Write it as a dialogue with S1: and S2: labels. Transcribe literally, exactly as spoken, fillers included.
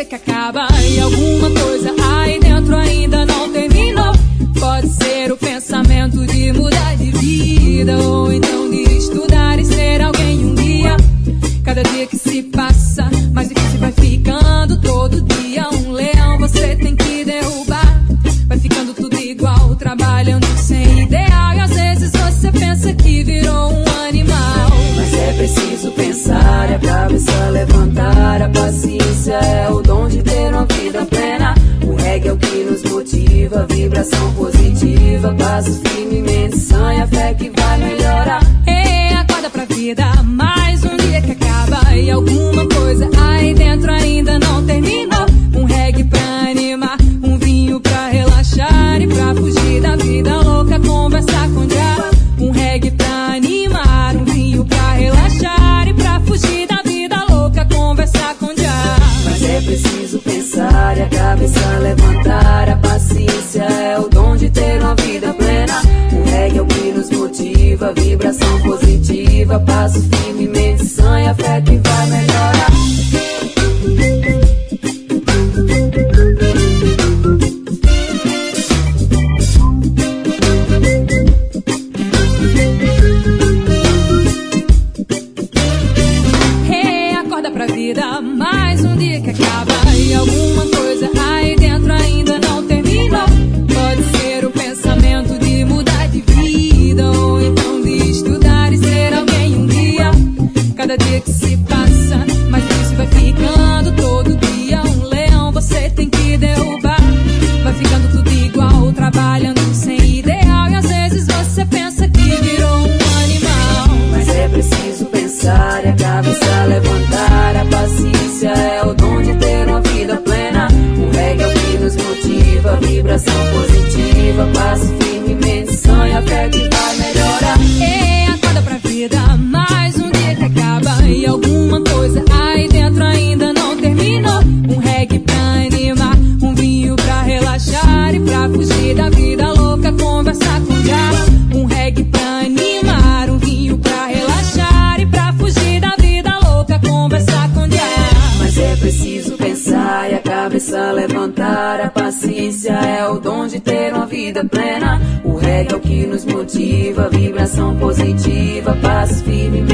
S1: que acaba e alguma coisa aí dentro ainda não terminou. Pode ser o pensamento de mudar de vida, ou então de estudar e ser alguém um dia. Cada dia que se passa, mais difícil vai ficando. Todo dia um leão você tem que derrubar. Vai ficando tudo igual, trabalhando sem ideal. E às vezes você pensa que virou um animal.
S2: Mas é preciso pensar e a cabeça levantar. A paciência é o dom de ter uma vida plena. O reggae é o que nos motiva, vibração positiva. Passos firmemente, sanha a fé que vai melhorar.
S1: Ei, acorda pra vida, mais um dia que acaba e alguma coisa aí dentro ainda não terminou. Um reggae pra animar, um vinho pra relaxar e pra fugir da vida louca, conversar com o diabo. Um reggae pra animar, um vinho pra relaxar e pra fugir da vida louca, conversar com o diabo.
S2: Mas é preciso pensar e a cabeça levantar. A paciência é o dom de ter uma vida plena. O reggae é o que nos motiva, vibração positiva. Passo firmemente, sanha a fé que vai melhorar.
S1: Hey, acorda pra vida, mais um dia que acaba e alguma coisa aí dentro ainda não terminou. Pode ser o pensamento de mudar de vida, ou então de estudar e ser alguém um dia. Cada dia que se passa, mais difícil vai ficando. Todo dia um leão você tem que derrubar. Vai ficando tudo igual, trabalhando sem ideal. E às vezes você pensa que virou um animal.
S2: Mas é preciso pensar e a cabeça levantar. A paciência é o dom de ter uma vida plena. O reggae é o que nos motiva, vibração positiva. Passo firmemente, sonha a fé que vai melhorar.
S1: Ei, acorda pra vida, mais um dia que acaba e alguma coisa aí dentro ainda não terminou. Um reggae pra animar, um vinho pra relaxar e pra fugir da vida louca, conversar com o diabo. Um reggae pra animar, um vinho pra relaxar e pra fugir da vida louca, conversar com o diabo.
S2: Mas é preciso pensar e a cabeça levantar. A paciência é o dom de ter uma vida plena. O reggae é o que nos motiva, vibração positiva. Passos firmes